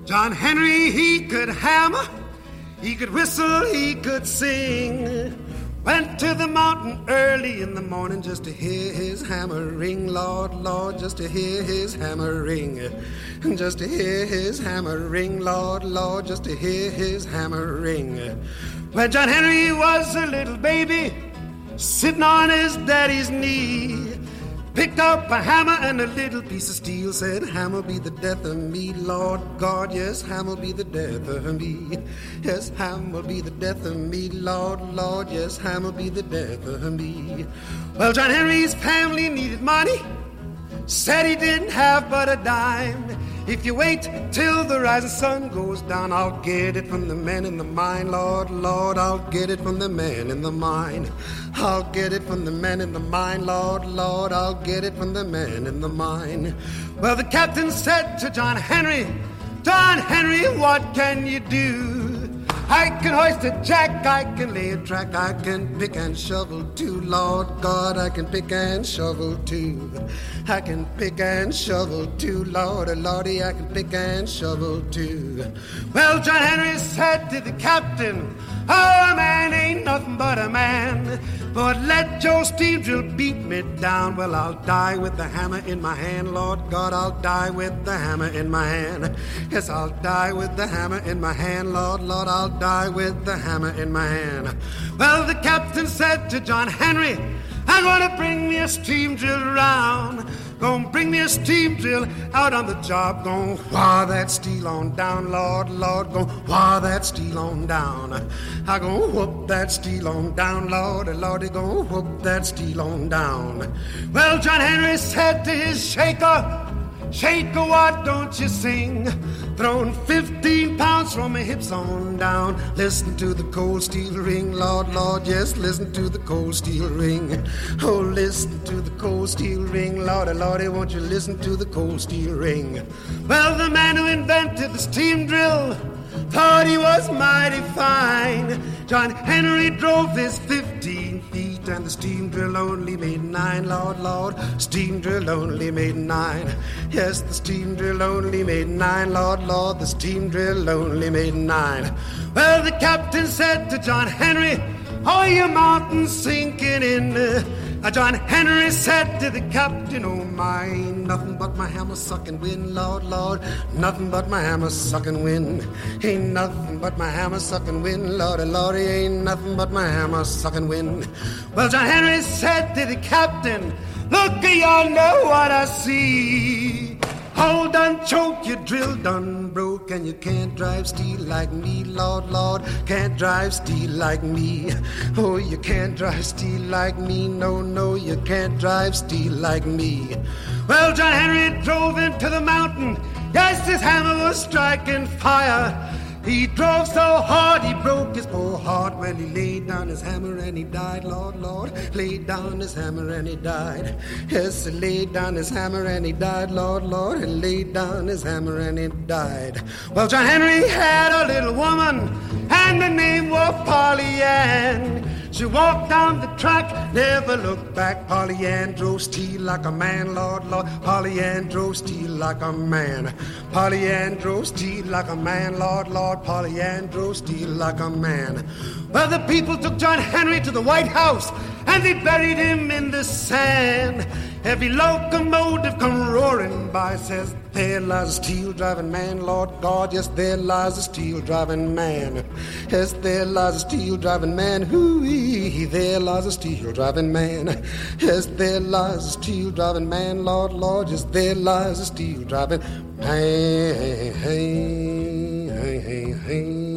John Henry, he could hammer, he could whistle, he could sing. Went to the mountain early in the morning just to hear his hammer ring, Lord, Lord, just to hear his hammer ring. Just to hear his hammer ring, Lord, Lord, just to hear his hammer ring. When John Henry was a little baby, sitting on his daddy's knee, picked up a hammer and a little piece of steel, said, hammer be the death of me, Lord God, yes, hammer be the death of me. Yes, hammer be the death of me, Lord, Lord, yes, hammer be the death of me. Well, John Henry's family needed money, said he didn't have but a dime. If you wait till the rising sun goes down, I'll get it from the man in the mine, Lord, Lord, I'll get it from the man in the mine. I'll get it from the man in the mine, Lord, Lord, I'll get it from the man in the mine. Well, the captain said to John Henry, what can you do? I can hoist a jack, I can lay a track, I can pick and shovel too, Lord God, I can pick and shovel too. I can pick and shovel too, Lord, Lordy, I can pick and shovel too. Well, John Henry said to the captain, oh, a man ain't nothing but a man, but let your steam drill beat me down. Well, I'll die with the hammer in my hand, Lord God, I'll die with the hammer in my hand. Yes, I'll die with the hammer in my hand, Lord, Lord, I'll die with the hammer in my hand. Well, the captain said to John Henry, I'm gonna bring me a steam drill round. Gonna bring me a steam drill out on the job. Gonna wire that steel on down, Lord, Lord. Gonna wire that steel on down. I gonna whoop that steel on down, Lord, Lordy. Gonna whoop that steel on down. Well, John Henry said to his shaker, shaker, why don't you sing? Throwing 15 pounds from my hips on down. Listen to the cold steel ring, Lord, Lord, yes, listen to the cold steel ring. Oh, listen to the cold steel ring, Lordy, Lordy, won't you listen to the cold steel ring? Well, the man who invented the steam drill thought he was mighty fine. John Henry drove his 15 feet and the steam drill only made 9, Lord, Lord. Steam drill only made 9. Yes, the steam drill only made 9, Lord, Lord. The steam drill only made 9. Well, the captain said to John Henry, oh, your mountain's sinking in. John Henry said to the captain, oh my, nothing but my hammer sucking wind, Lord, Lord, nothing but my hammer sucking wind. Ain't nothing but my hammer sucking wind, Lordy, Lordy, ain't nothing but my hammer sucking wind. Well, John Henry said to the captain, look yonder what I see. Hold on, choke, your drill done broke, and you can't drive steel like me, Lord, Lord, can't drive steel like me. Oh, you can't drive steel like me, no, no, you can't drive steel like me. Well, John Henry drove into the mountain, yes, his hammer was striking fire. He drove so hard he broke his poor heart. When he laid down his hammer and he died, Lord, Lord, laid down his hammer and he died. Yes, he laid down his hammer and he died, Lord, Lord, he laid down his hammer and he died. Well, John Henry had a little woman and the name was Polly Ann. She walked down the track, never looked back. Polly Ann drove steel like a man, Lord, Lord. Polly Ann drove steel like a man. Polly Ann drove steel like a man, Lord, Lord. Polly Ann drove steel like a man. Well, the people took John Henry to the White House and they buried him in the sand. Every locomotive come roaring by, says, there lies a steel-driving man, Lord God, yes, there lies a steel-driving man. Yes, there lies a steel-driving man, hoo-wee, there lies a steel-driving man. Yes, there lies a steel-driving man, Lord, Lord, yes, there lies a steel-driving man. Hey, hey, hey, hey, hey.